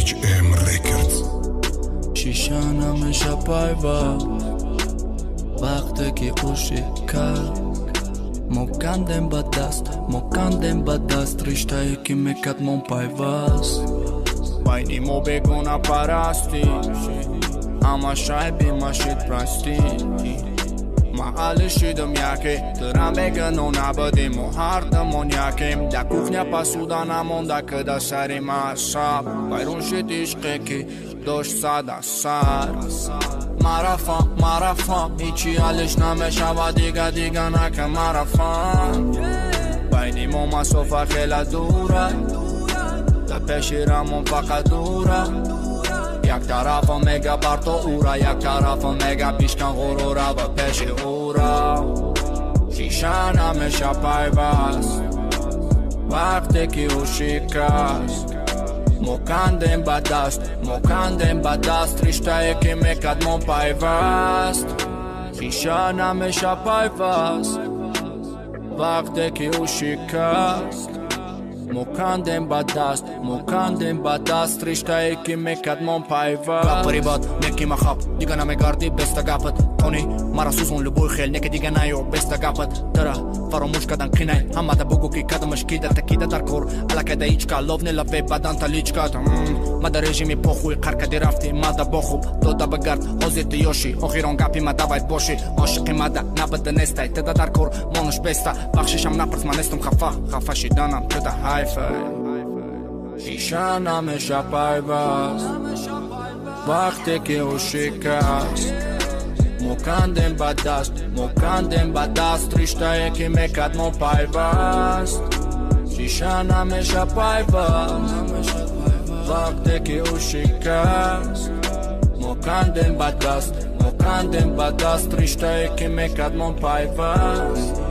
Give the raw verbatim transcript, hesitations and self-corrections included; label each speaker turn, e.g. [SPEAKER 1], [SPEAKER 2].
[SPEAKER 1] H M Records.
[SPEAKER 2] شیشانم شپایوا وقتی که اوشیکا مکندم با دست مکندم با دست رشته‌ای که میکرد من پیوست
[SPEAKER 3] بینی ما بگونه پرستی اما شایبی ماشید پرستی محل شیدم یکی دارم بگنو نبودیم و هر دمون یکیم در کوخنیا پسودا نمونده که در سری مصاب بیرون شید عشقی که داشت صد سر مرافم مرافم هیچی حالش نمیشود دیگه دیگه نکه مرافم بینی ما مسافه خیلی دوره در پیشیرمون فقط دوره یک طرفم میگه بر تو اورا یک طرفم میگه پیشکن غروره و پیش اورا شیشن همیشه پیوست وقتی که او شکست مکندیم با دست مکندیم با دست رشته‌ای که میکرد من پیوست شیشن همیشه پیوست وقتی که او شکست مکندیم با دست مکندیم با دست رشته‌ای که میکرد من پیوست گپری باد میکیم خواب دیگه نمیگردی بسته گپت تونی مرا سوزون لبوی خیل نکه دیگه نیو بسته گپت ترا فراموش کردن قینه همه تا بگو که کدمش کیده تکیده در کور علاکه دا هیچ که لوف نلفه بدن تا لیچ کد ما در رژیمی پخوی قرکدی رفتی ما دا بخوب دو دا بگرد حضیت یوشی آخیران گپی ما دا باید باشی عاشقی ما دا نبده نسته تدا در کور مانوش بسته بخششم نپرس من استم خفا خفا شیدنم تدا حیفه شیشن همیشه پیوست وقتی که او شکست مکندیم با دست مکندیم با دست رشته‌ای که میکرد من پیوست شیشن همیشه پیوست وقتی که او شکست مکندیم با دست مکندیم با دست رشته‌ای که میکرد من پیوست